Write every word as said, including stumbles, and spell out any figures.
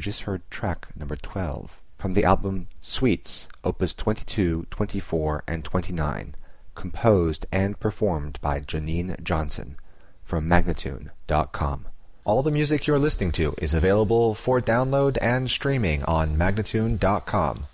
just heard track number twelve from the album Suites, Opus twenty-two, twenty-four, and twenty-nine, composed and performed by Janine Johnson, from Magnatune dot com. All the music you're listening to is available for download and streaming on Magnatune dot com.